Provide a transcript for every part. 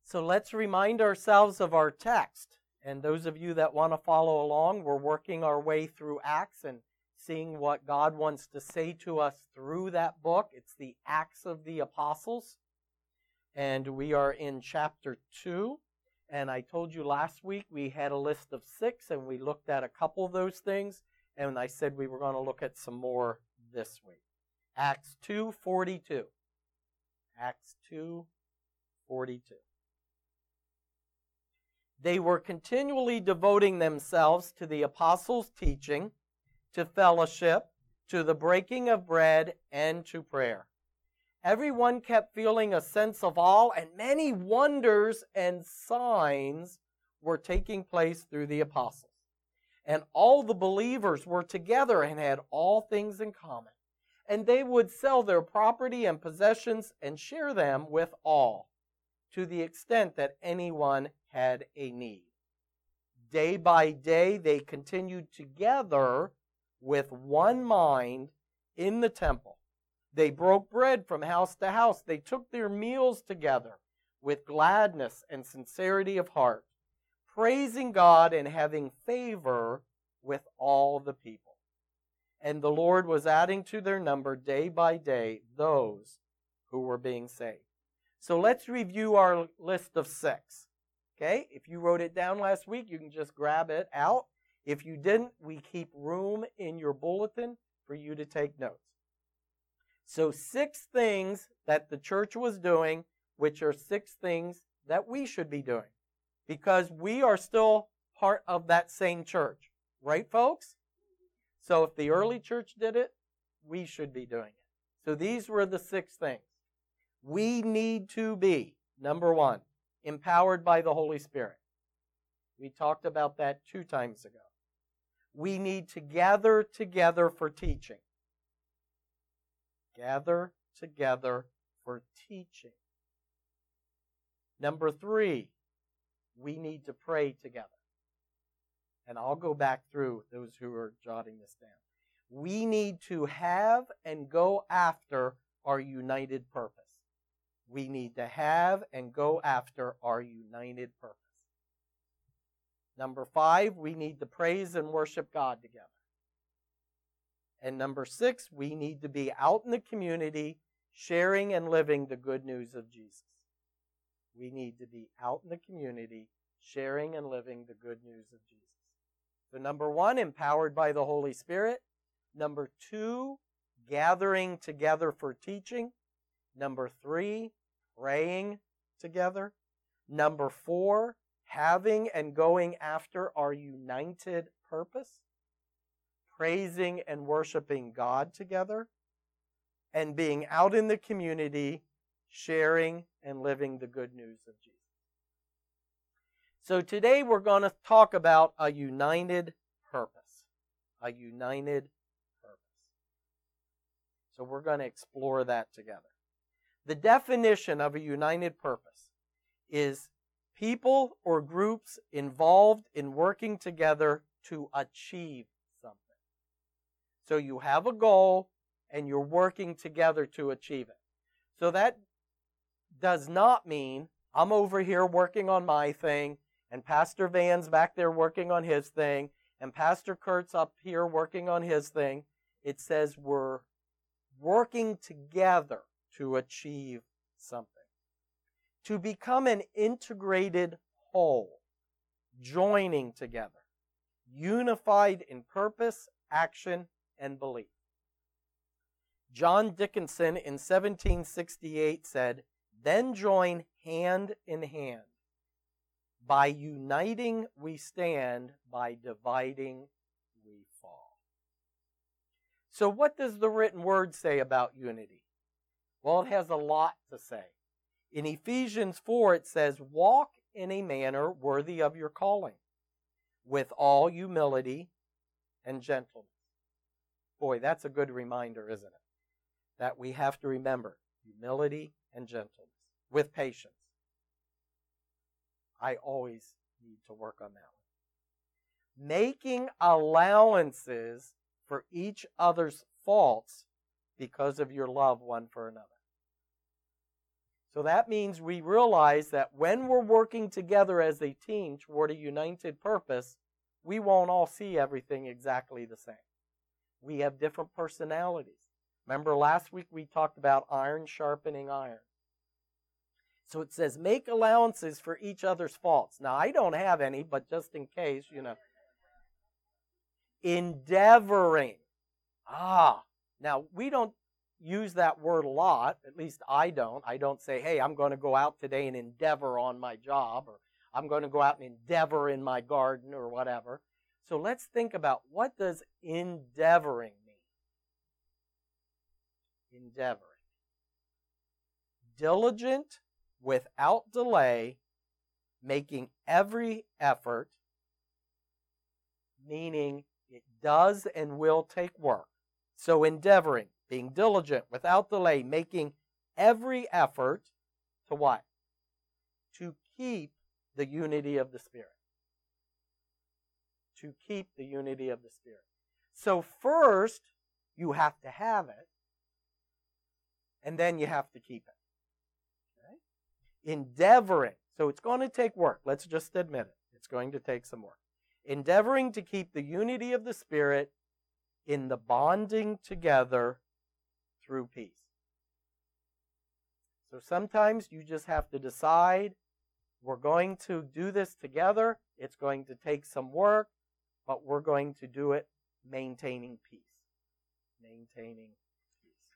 So let's remind ourselves of our text. And those of you that want to follow along, we're working our way through Acts and seeing what God wants to say to us through that book. It's the Acts of the Apostles. And we are in chapter 2. And I told you last week we had a list of 6, and we looked at a couple of those things. And I said we were going to look at some more this week. Acts 2:42. Acts 2:42. They were continually devoting themselves to the apostles' teaching, to fellowship, to the breaking of bread, and to prayer. Everyone kept feeling a sense of awe, and many wonders and signs were taking place through the apostles. And all the believers were together and had all things in common. And they would sell their property and possessions and share them with all, to the extent that anyone had a need. Day by day, they continued together with one mind in the temple. They broke bread from house to house. They took their meals together with gladness and sincerity of heart, praising God and having favor with all the people. And the Lord was adding to their number day by day those who were being saved. So let's review our list of 6. Okay? If you wrote it down last week, you can just grab it out. If you didn't, we keep room in your bulletin for you to take notes. So 6 things that the church was doing, which are 6 things that we should be doing, because we are still part of that same church. Right, folks? So if the early church did it, we should be doing it. So these were the 6 things. We need to be, number 1, empowered by the Holy Spirit. We talked about that 2 times ago. We need to gather together for teaching. Gather together for teaching. Number 3, we need to pray together. And I'll go back through those who are jotting this down. We need to have and go after our united purpose. We need to have and go after our united purpose. Number 5, we need to praise and worship God together. And number 6, we need to be out in the community sharing and living the good news of Jesus. We need to be out in the community sharing and living the good news of Jesus. So number 1, empowered by the Holy Spirit. Number 2, gathering together for teaching. Number 3, praying together. Number 4, having and going after our united purpose. Praising and worshiping God together. And being out in the community, sharing and living the good news of Jesus. So today we're going to talk about a united purpose. A united purpose. So we're going to explore that together. The definition of a united purpose is people or groups involved in working together to achieve something. So you have a goal and you're working together to achieve it. So that does not mean I'm over here working on my thing, and Pastor Van's back there working on his thing, and Pastor Kurt's up here working on his thing. It says we're working together to achieve something. To become an integrated whole, joining together, unified in purpose, action, and belief. John Dickinson in 1768 said, "Then join hand in hand. By uniting we stand, by dividing we fall." So what does the written word say about unity? Well, it has a lot to say. In Ephesians 4 it says, "Walk in a manner worthy of your calling, with all humility and gentleness." Boy, that's a good reminder, isn't it? That we have to remember humility and gentleness, with patience. I always need to work on that one. Making allowances for each other's faults because of your love one for another. So that means we realize that when we're working together as a team toward a united purpose, we won't all see everything exactly the same. We have different personalities. Remember last week we talked about iron sharpening iron. So it says, make allowances for each other's faults. Now, I don't have any, but just in case, Endeavoring. Now, we don't use that word a lot. At least I don't. I don't say, hey, I'm going to go out today and endeavor on my job, or I'm going to go out and endeavor in my garden, or whatever. So let's think about, what does endeavoring mean? Endeavoring. Diligent, without delay, making every effort, meaning it does and will take work. So endeavoring, being diligent, without delay, making every effort to what? To keep the unity of the Spirit. To keep the unity of the Spirit. So first, you have to have it, and then you have to keep it. Okay? Endeavoring. So it's going to take work. Let's just admit it. It's going to take some work. Endeavoring to keep the unity of the Spirit in the bonding together through peace. So sometimes you just have to decide, we're going to do this together. It's going to take some work, but we're going to do it maintaining peace. Maintaining peace.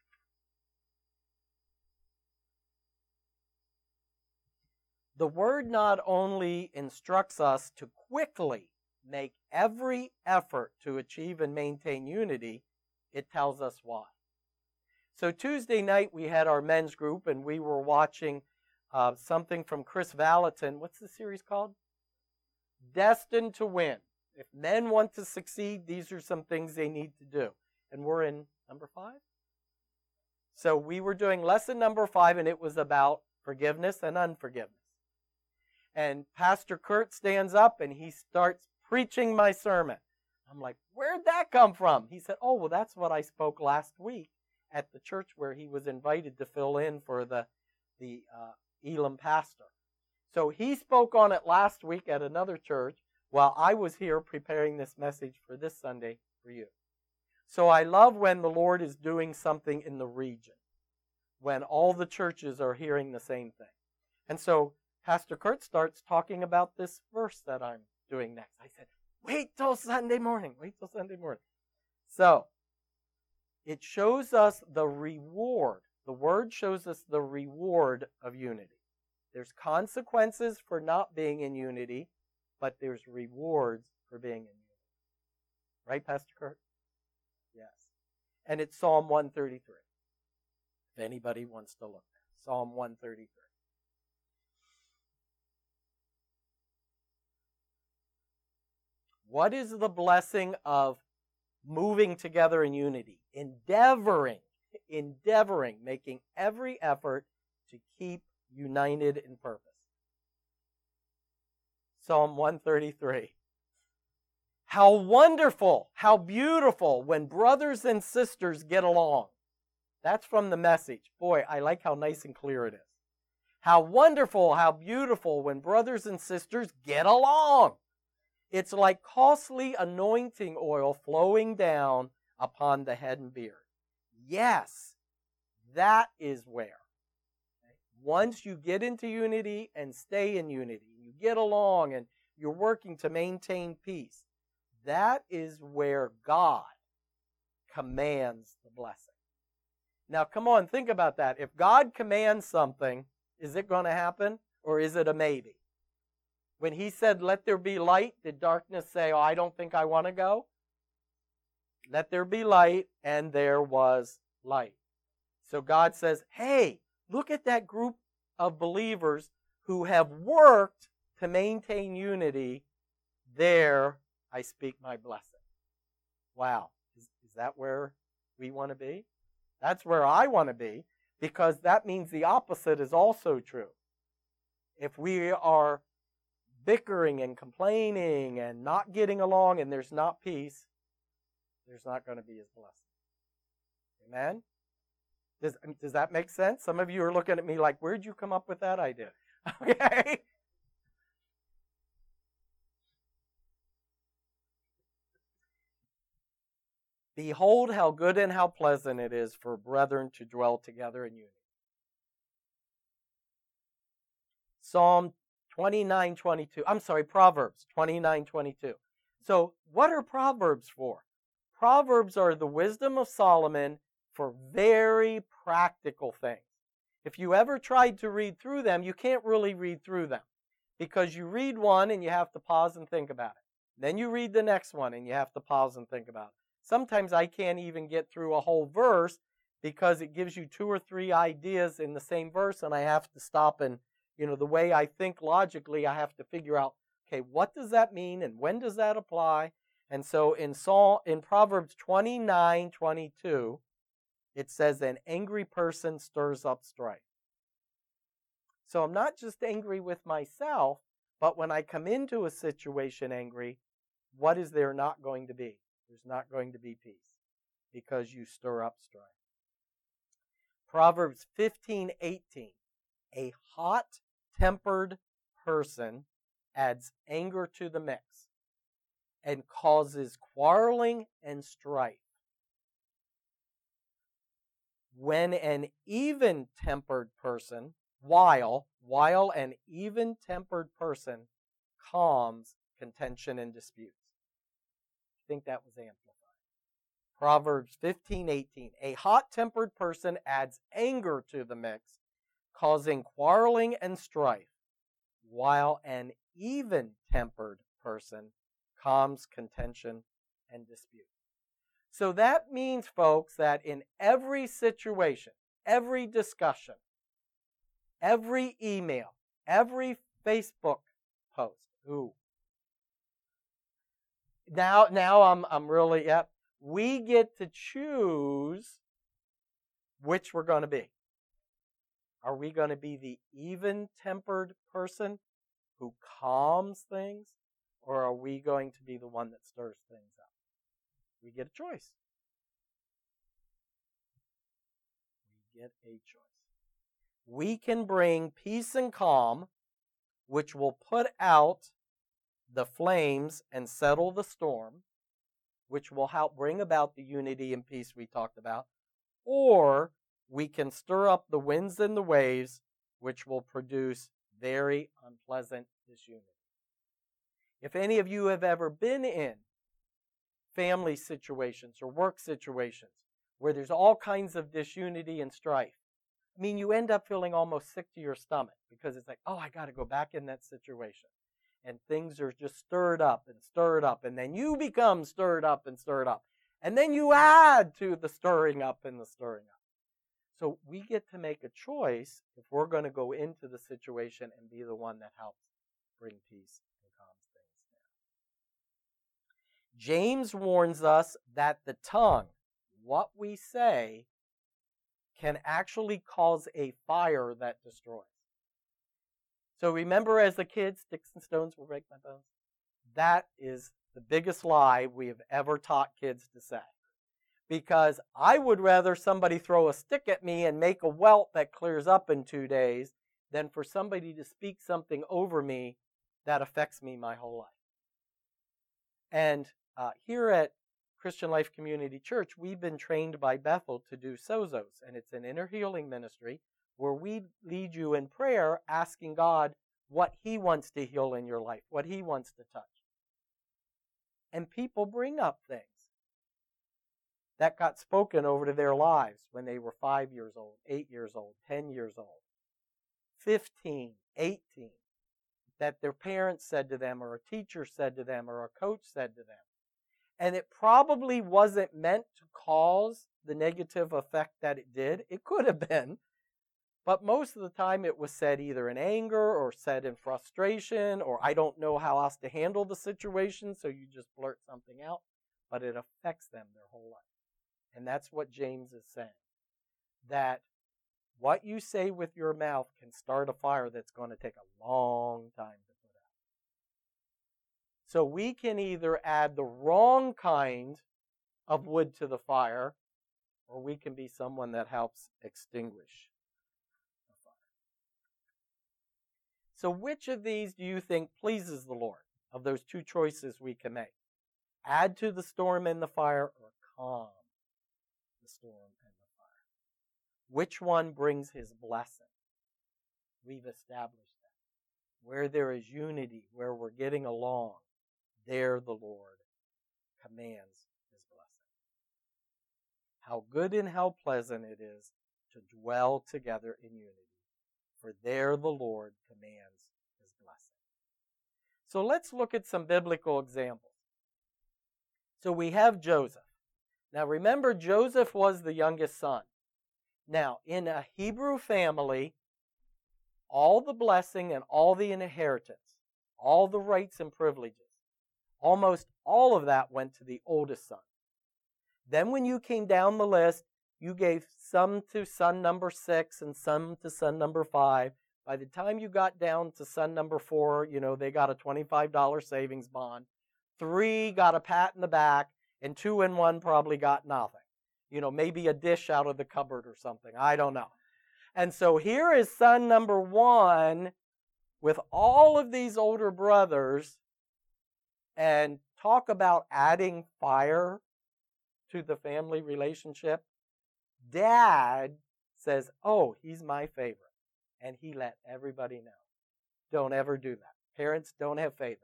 The Word not only instructs us to quickly make every effort to achieve and maintain unity, it tells us why. So Tuesday night we had our men's group, and we were watching something from Chris Valentin. What's the series called? Destined to Win. If men want to succeed, these are some things they need to do. And we're in number 5? So we were doing lesson number 5, and it was about forgiveness and unforgiveness. And Pastor Kurt stands up, and he starts preaching my sermon. I'm like, where'd that come from? He said, oh, well, that's what I spoke last week at the church where he was invited to fill in for the Elam pastor. So he spoke on it last week at another church while I was here preparing this message for this Sunday for you. So I love when the Lord is doing something in the region, when all the churches are hearing the same thing. And so Pastor Kurt starts talking about this verse that I'm doing next. I said, wait till Sunday morning. Wait till Sunday morning. So, it shows us the reward. The Word shows us the reward of unity. There's consequences for not being in unity, but there's rewards for being in unity. Right, Pastor Kurt? Yes. And it's Psalm 133. If anybody wants to look there. Psalm 133. What is the blessing of moving together in unity? Endeavoring, making every effort to keep united in purpose. Psalm 133. How wonderful, how beautiful when brothers and sisters get along. That's from the Message. Boy, I like how nice and clear it is. How wonderful, how beautiful when brothers and sisters get along. It's like costly anointing oil flowing down upon the head and beard. Yes, that is where. Once you get into unity and stay in unity, you get along and you're working to maintain peace, that is where God commands the blessing. Now, come on, think about that. If God commands something, is it going to happen, or is it a maybe? When he said, let there be light, did darkness say, oh, I don't think I want to go? Let there be light, and there was light. So God says, hey, look at that group of believers who have worked to maintain unity. There I speak my blessing. Wow. Is that where we want to be? That's where I want to be, because that means the opposite is also true. If we are bickering and complaining and not getting along and there's not peace, there's not going to be his blessing. Amen? Does that make sense? Some of you are looking at me like, where'd you come up with that idea? Okay. Behold how good and how pleasant it is for brethren to dwell together in unity. Psalm 29:22. I'm sorry, Proverbs 29:22. So what are Proverbs for? Proverbs are the wisdom of Solomon for very practical things. If you ever tried to read through them, you can't really read through them because you read one and you have to pause and think about it. Then you read the next one and you have to pause and think about it. Sometimes I can't even get through a whole verse because it gives you 2 or 3 ideas in the same verse and I have to stop and, the way I think logically, I have to figure out, okay, what does that mean and when does that apply? And so in Proverbs 29:22, it says, an angry person stirs up strife. So I'm not just angry with myself, but when I come into a situation angry, what is there not going to be? There's not going to be peace because you stir up strife. Proverbs 15:18, a hot-tempered person adds anger to the mix and causes quarreling and strife. When an even-tempered person, while an even-tempered person calms contention and disputes. I think that was amplified. Proverbs 15:18, a hot-tempered person adds anger to the mix, causing quarreling and strife, while an even-tempered person calms contention and dispute. So that means, folks, that in every situation, every discussion, every email, every Facebook post, now I'm really, we get to choose which we're going to be. Are we going to be the even-tempered person who calms things, or are we going to be the one that stirs things up? We get a choice. We get a choice. We can bring peace and calm, which will put out the flames and settle the storm, which will help bring about the unity and peace we talked about, or we can stir up the winds and the waves, which will produce very unpleasant disunity. If any of you have ever been in family situations or work situations where there's all kinds of disunity and strife, you end up feeling almost sick to your stomach because it's like, oh, I got to go back in that situation. And things are just stirred up, and then you become stirred up. And then you add to the stirring up and the stirring up. So we get to make a choice if we're going to go into the situation and be the one that helps bring peace and calms things down. James warns us that the tongue, what we say, can actually cause a fire that destroys. So remember as a kid, sticks and stones will break my bones? That is the biggest lie we have ever taught kids to say. Because I would rather somebody throw a stick at me and make a welt that clears up in 2 days than for somebody to speak something over me that affects me my whole life. And here at Christian Life Community Church, we've been trained by Bethel to do sozos, and it's an inner healing ministry where we lead you in prayer asking God what He wants to heal in your life, what He wants to touch. And people bring up things that got spoken over to their lives when they were 5 years old, 8 years old, 10 years old, 15, 18, that their parents said to them, or a teacher said to them, or a coach said to them. And it probably wasn't meant to cause the negative effect that it did. It could have been. But most of the time it was said either in anger or said in frustration, or I don't know how else to handle the situation, so you just blurt something out. But it affects them their whole life. And that's what James is saying. That what you say with your mouth can start a fire that's going to take a long time to put out. So we can either add the wrong kind of wood to the fire, or we can be someone that helps extinguish the fire. So which of these do you think pleases the Lord, of those two choices we can make? Add to the storm and the fire, or calm the storm and the fire? Which one brings his blessing? We've established that. Where there is unity, where we're getting along, there the Lord commands his blessing. How good and how pleasant it is to dwell together in unity, for there the Lord commands his blessing. So let's look at some biblical examples. So we have Joseph. Now remember, Joseph was the youngest son. Now, in a Hebrew family, all the blessing and all the inheritance, all the rights and privileges, almost all of that went to the oldest son. Then when you came down the list, you gave some to son number 6 and some to son number 5. By the time you got down to son number 4, they got a $25 savings bond. 3 got a pat in the back, and 2 and 1 probably got nothing. Maybe a dish out of the cupboard or something. I don't know. And so here is son number 1 with all of these older brothers, and talk about adding fire to the family relationship. Dad says, oh, he's my favorite. And he let everybody know. Don't ever do that. Parents don't have favorites.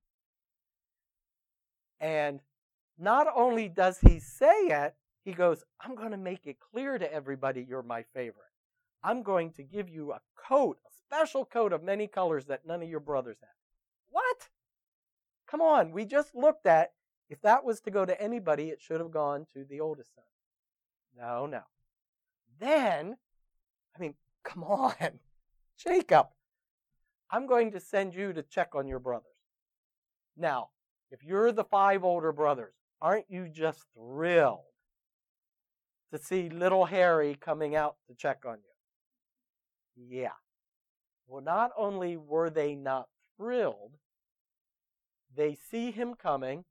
And not only does he say it, he goes, I'm going to make it clear to everybody you're my favorite. I'm going to give you a coat, a special coat of many colors that none of your brothers have. What? Come on, we just looked at, if that was to go to anybody, it should have gone to the oldest son. No. Then, come on, Jacob, I'm going to send you to check on your brothers. Now, if you're the 5 older brothers, aren't you just thrilled to see little Harry coming out to check on you? Yeah. Well, not only were they not thrilled, they see him coming,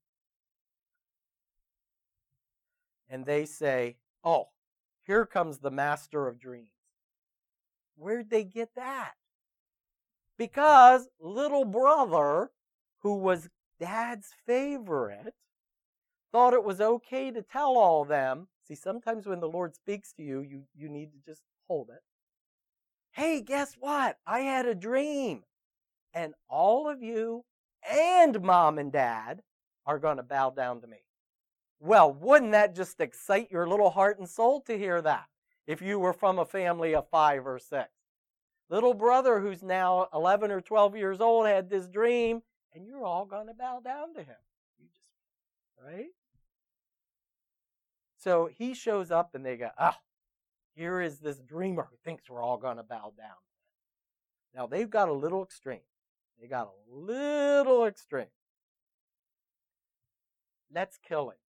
and they say, oh, here comes the master of dreams. Where'd they get that? Because little brother, who was Dad's favorite, thought it was okay to tell all them. See, sometimes when the Lord speaks to you, you need to just hold it. Hey, guess what? I had a dream. And all of you and Mom and Dad are going to bow down to me. Well, wouldn't that just excite your little heart and soul to hear that, if you were from a family of 5 or 6? Little brother, who's now 11 or 12 years old, had this dream, and you're all going to bow down to him. Right? So he shows up, and they go, here is this dreamer who thinks we're all going to bow down. Now, they've got a little extreme. Let's kill him.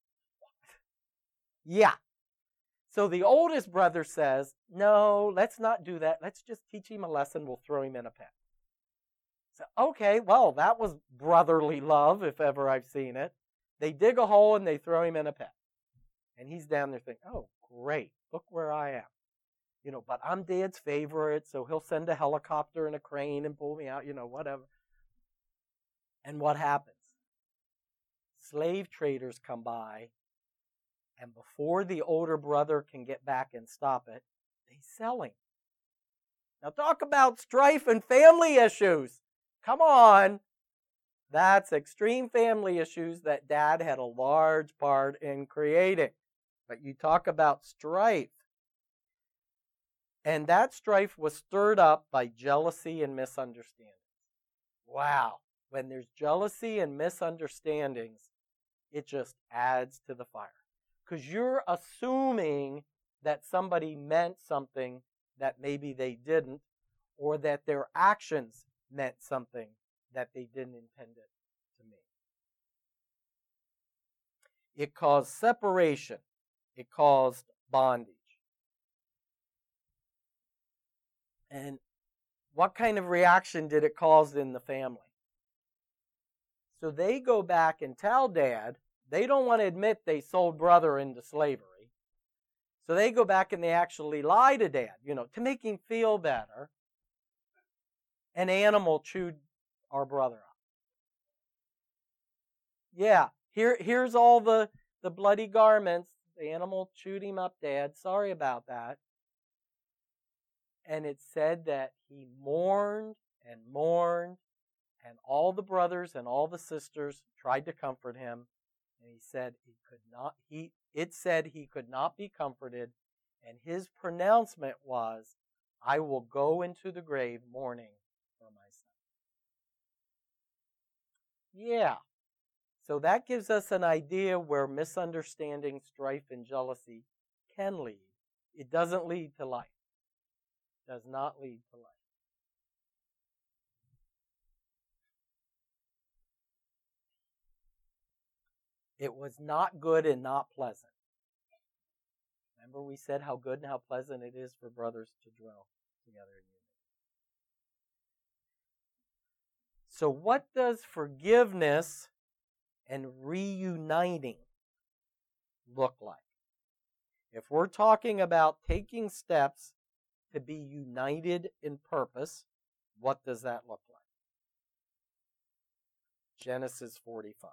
Yeah. So the oldest brother says, no, let's not do that. Let's just teach him a lesson. We'll throw him in a pit. So, okay, well, that was brotherly love, if ever I've seen it. They dig a hole and they throw him in a pit. And he's down there thinking, oh, great, look where I am. But I'm Dad's favorite, so he'll send a helicopter and a crane and pull me out, whatever. And what happens? Slave traders come by, and before the older brother can get back and stop it, they sell him. Now talk about strife and family issues. Come on. That's extreme family issues that Dad had a large part in creating. But you talk about strife. And that strife was stirred up by jealousy and misunderstandings. Wow. When there's jealousy and misunderstandings, it just adds to the fire. Because you're assuming that somebody meant something that maybe they didn't, or that their actions meant something that they didn't intend it to mean. It caused separation. It caused bondage. And what kind of reaction did it cause in the family? So they go back and tell Dad. They don't want to admit they sold brother into slavery. So they go back and they actually lie to Dad, to make him feel better. An animal chewed our brother up. Yeah, here's all the bloody garments. The animal chewed him up, Dad. Sorry about that. And it said that he mourned and mourned, and all the brothers and all the sisters tried to comfort him. And he said it said he could not be comforted, and his pronouncement was, I will go into the grave mourning for my son. Yeah. So that gives us an idea where misunderstanding, strife, and jealousy can lead. It doesn't lead to life. It does not lead to life. It was not good and not pleasant. Remember we said how good and how pleasant it is for brothers to dwell together in unity. So what does forgiveness and reuniting look like? If we're talking about taking steps to be united in purpose, what does that look like? Genesis 45.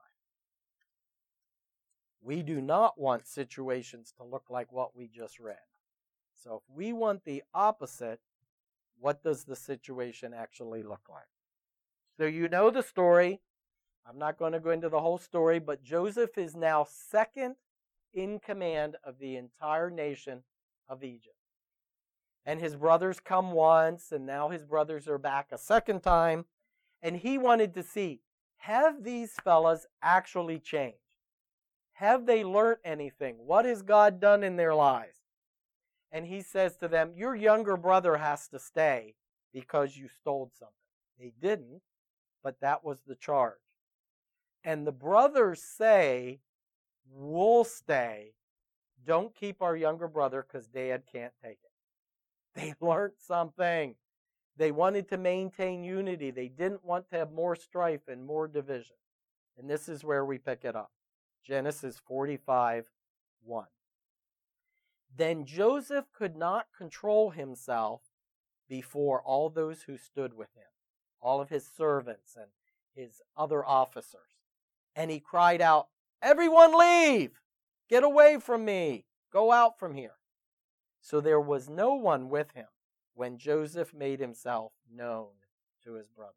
We do not want situations to look like what we just read. So if we want the opposite, what does the situation actually look like? So you know the story. I'm not going to go into the whole story, but Joseph is now second in command of the entire nation of Egypt. And his brothers come once, and now his brothers are back a second time. And he wanted to see, have these fellas actually changed? Have they learned anything? What has God done in their lives? And he says to them, your younger brother has to stay because you stole something. They didn't, but that was the charge. And the brothers say, we'll stay. Don't keep our younger brother because Dad can't take it. They learned something. They wanted to maintain unity. They didn't want to have more strife and more division. And this is where we pick it up. Genesis 45:1. Then Joseph could not control himself before all those who stood with him, all of his servants and his other officers. And he cried out, everyone leave! Get away from me! Go out from here! So there was no one with him when Joseph made himself known to his brothers.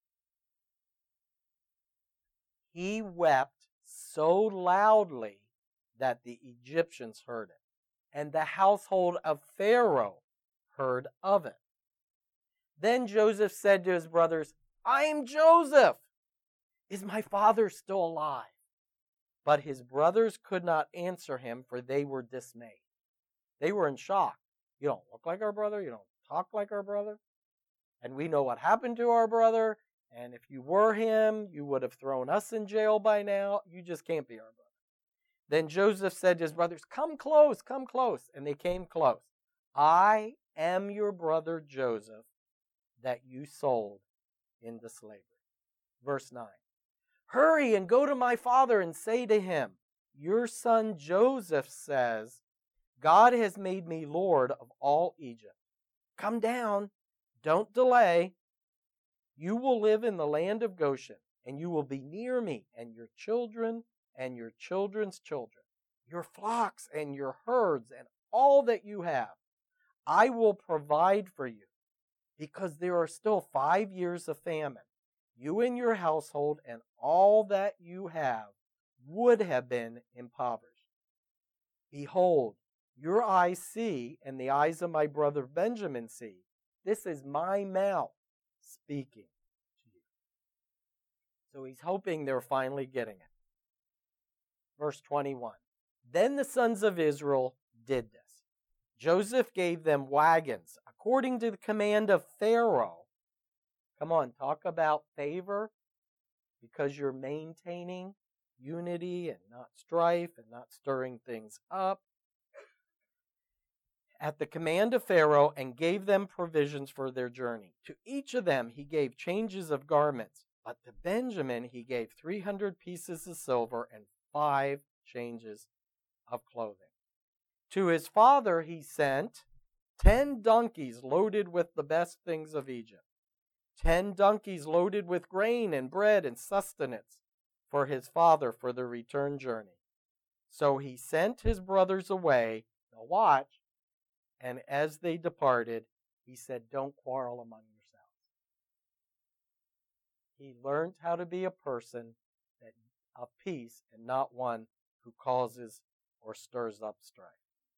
He wept so loudly that the Egyptians heard it, and the household of Pharaoh heard of it. Then Joseph said to his brothers, I am Joseph! Is my father still alive? But his brothers could not answer him, for they were dismayed. They were in shock. You don't look like our brother. You don't talk like our brother. And we know what happened to our brother. And if you were him, you would have thrown us in jail by now. You just can't be our brother. Then Joseph said to his brothers, come close, come close. And they came close. I am your brother Joseph that you sold into slavery. Verse 9. Hurry and go to my father and say to him, your son Joseph says, God has made me Lord of all Egypt. Come down, don't delay. You will live in the land of Goshen, and you will be near me, and your children and your children's children, your flocks and your herds, and all that you have. I will provide for you, because there are still 5 years of famine. You and your household and all that you have would have been impoverished. Behold, your eyes see, and the eyes of my brother Benjamin see. This is my mouth speaking to you. So he's hoping they're finally getting it. Verse 21. Then the sons of Israel did this. Joseph gave them wagons according to the command of Pharaoh. Come on, talk about favor, because you're maintaining unity and not strife and not stirring things up. At the command of Pharaoh, and gave them provisions for their journey. To each of them he gave changes of garments, but to Benjamin he gave 300 pieces of silver and 5 changes of clothing. To his father he sent 10 donkeys loaded with the best things of Egypt, 10 donkeys loaded with grain and bread and sustenance for his father for the return journey. So he sent his brothers away. Now watch. And as they departed, he said, don't quarrel among yourselves. He learned how to be a person of peace and not one who causes or stirs up strife.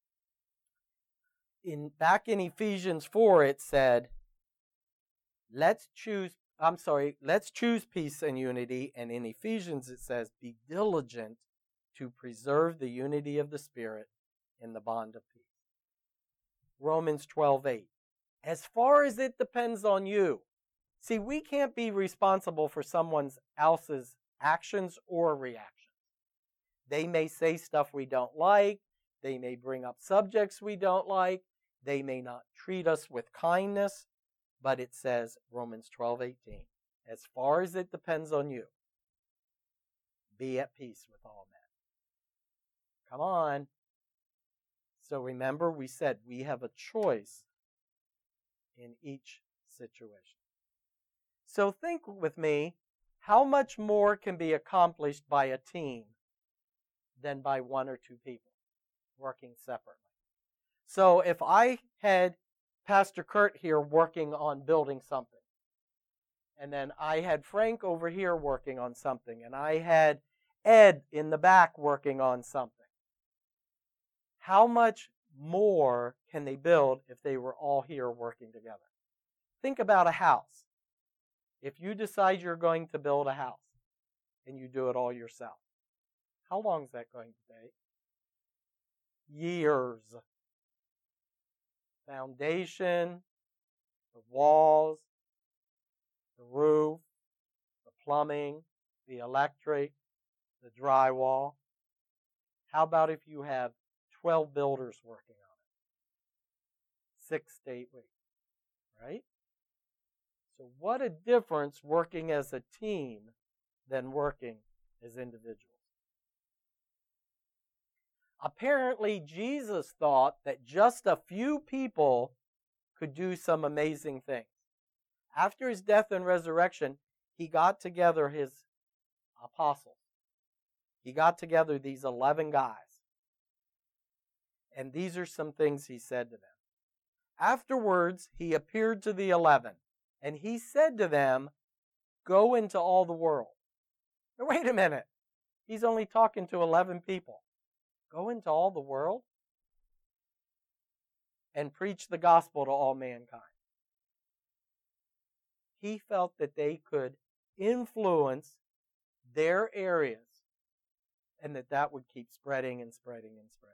Back in Ephesians 4, it said, let's choose peace and unity. And in Ephesians, it says, be diligent to preserve the unity of the Spirit in the bond of peace. Romans 12:8. As far as it depends on you. See, we can't be responsible for someone else's actions or reactions. They may say stuff we don't like. They may bring up subjects we don't like. They may not treat us with kindness. But it says, Romans 12:18, as far as it depends on you, be at peace with all men. Come on. So remember, we said we have a choice in each situation. So think with me, how much more can be accomplished by a team than by one or two people working separately? So if I had Pastor Kurt here working on building something, and then I had Frank over here working on something, and I had Ed in the back working on something, how much more can they build if they were all here working together? Think about a house. If you decide you're going to build a house and you do it all yourself, how long is that going to take? Years. Foundation, the walls, the roof, the plumbing, the electric, the drywall. How about if you have 12 builders working on it? 6 to 8 weeks, right? So what a difference working as a team than working as individuals. Apparently, Jesus thought that just a few people could do some amazing things. After his death and resurrection, he got together his apostles. He got together these 11 guys. And these are some things he said to them. Afterwards, he appeared to the 11, and he said to them, go into all the world. Now, wait a minute. He's only talking to 11 people. Go into all the world and preach the gospel to all mankind. He felt that they could influence their areas and that would keep spreading and spreading and spreading.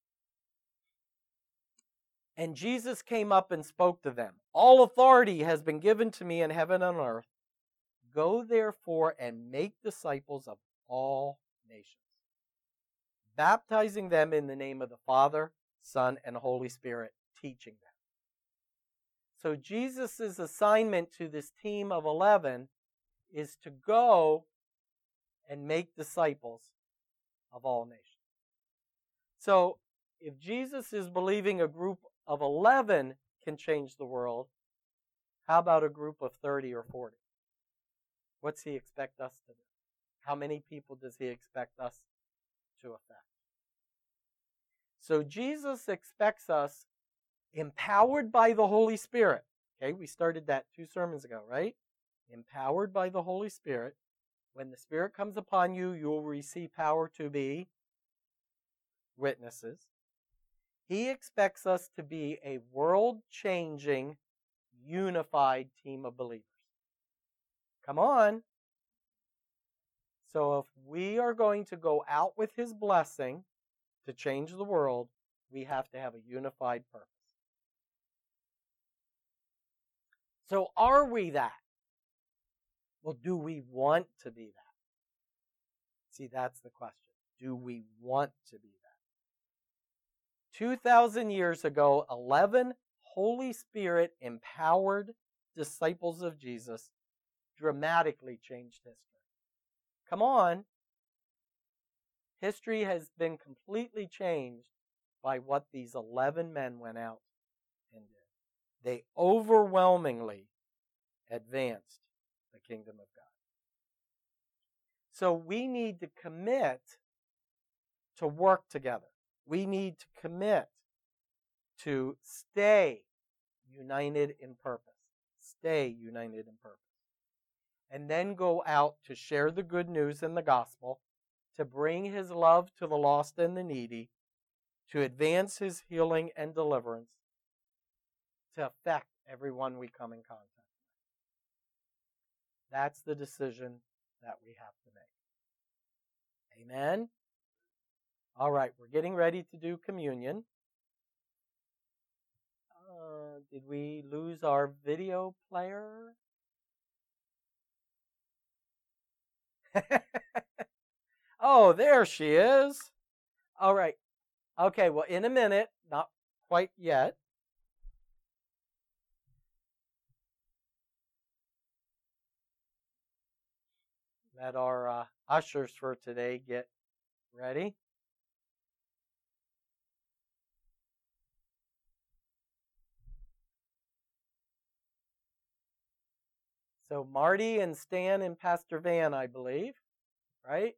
And Jesus came up and spoke to them. All authority has been given to me in heaven and on earth. Go therefore and make disciples of all nations, baptizing them in the name of the Father, Son, and Holy Spirit, teaching them. So Jesus' assignment to this team of 11 is to go and make disciples of all nations. So if Jesus is believing a group of 11 can change the world, how about a group of 30 or 40? What's he expect us to do? How many people does he expect us to affect? So Jesus expects us empowered by the Holy Spirit. Okay, we started that 2 sermons ago, right? Empowered by the Holy Spirit. When the Spirit comes upon you, you will receive power to be witnesses. He expects us to be a world-changing, unified team of believers. Come on. So if we are going to go out with his blessing to change the world, we have to have a unified purpose. So are we that? Well, do we want to be that? See, that's the question. Do we want to be that? 2,000 years ago, 11 Holy Spirit empowered disciples of Jesus dramatically changed history. Come on. History has been completely changed by what these 11 men went out and did. They overwhelmingly advanced the kingdom of God. So we need to commit to work together. We need to commit to stay united in purpose. Stay united in purpose. And then go out to share the good news in the gospel, to bring his love to the lost and the needy, to advance his healing and deliverance, to affect everyone we come in contact with. That's the decision that we have to make. Amen? All right, we're getting ready to do communion. Did we lose our video player? Oh, there she is. All right. Okay, well, in a minute, not quite yet. Let our ushers for today get ready. So Marty and Stan and Pastor Van, I believe, right?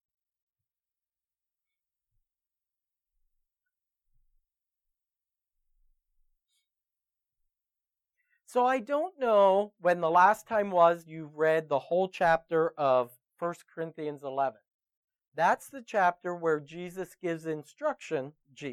So I don't know when the last time was you've read the whole chapter of 1 Corinthians 11. That's the chapter where Jesus gives instruction.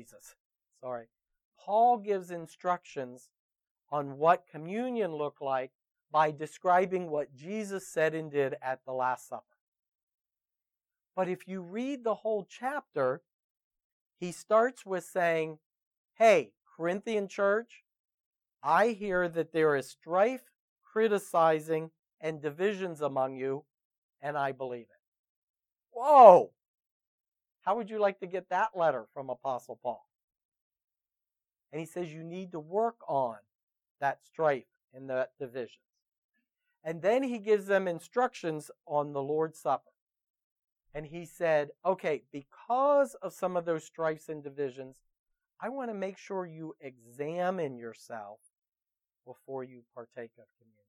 Paul gives instructions on what communion looked like by describing what Jesus said and did at the Last Supper. But if you read the whole chapter, he starts with saying, hey, Corinthian church, I hear that there is strife, criticizing, and divisions among you, and I believe it. Whoa! How would you like to get that letter from Apostle Paul? And he says you need to work on that strife and that divisions. And then he gives them instructions on the Lord's Supper. And he said, okay, because of some of those strifes and divisions, I want to make sure you examine yourself before you partake of communion.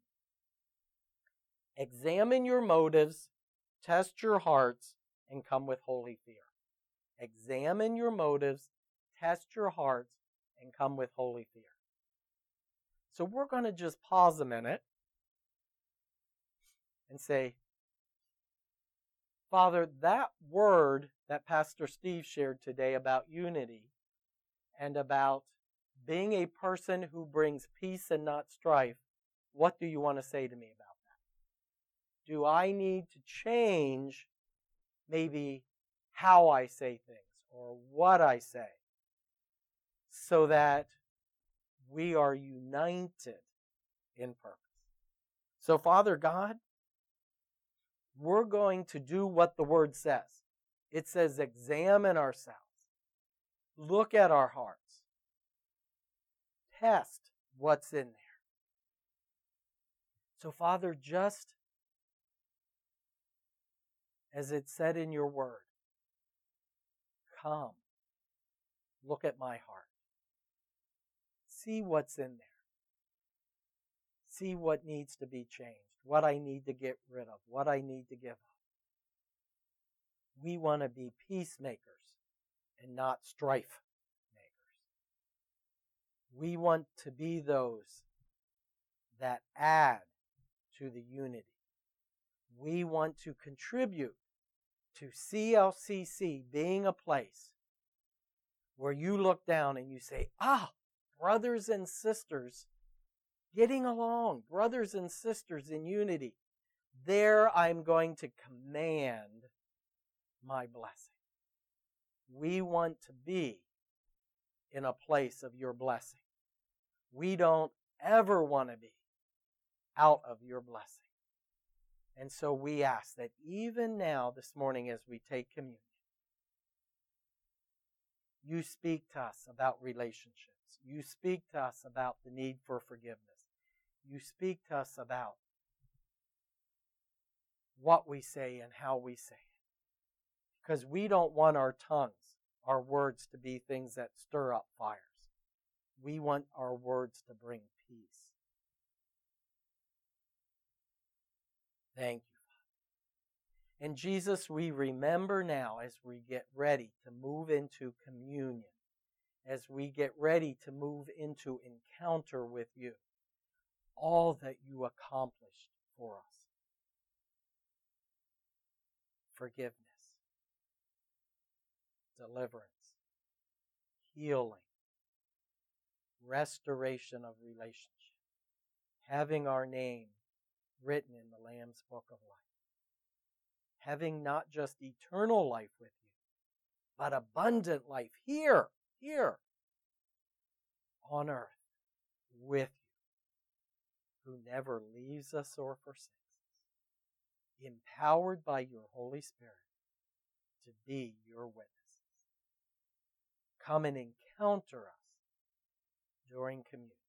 Examine your motives, test your hearts, and come with holy fear. Examine your motives, test your hearts, and come with holy fear. So we're going to just pause a minute and say, Father, that word that Pastor Steve shared today about unity and about being a person who brings peace and not strife, what do you want to say to me about that? Do I need to change maybe how I say things or what I say so that we are united in purpose? So, Father God, we're going to do what the Word says. It says examine ourselves. Look at our hearts. Test what's in there. So, Father, just as it said in your Word, come, look at my heart. See what's in there. See what needs to be changed, what I need to get rid of, what I need to give up. We want to be peacemakers and not strife makers. We want to be those that add to the unity. We want to contribute to CLCC being a place where you look down and you say, brothers and sisters getting along, brothers and sisters in unity. There I'm going to command my blessing. We want to be in a place of your blessing. We don't ever want to be out of your blessing. And so we ask that even now, this morning, as we take communion, you speak to us about relationships. You speak to us about the need for forgiveness. You speak to us about what we say and how we say it. Because we don't want our tongues our words to be things that stir up fires. We want our words to bring peace. Thank you, Father. And Jesus, we remember now as we get ready to move into communion, as we get ready to move into encounter with you, all that you accomplished for us. Forgiveness, deliverance, healing, restoration of relationship, having our name written in the Lamb's Book of Life, having not just eternal life with you, but abundant life here on earth with you, who never leaves us or forsakes us, empowered by your Holy Spirit to be your witnesses. Come and encounter us during communion.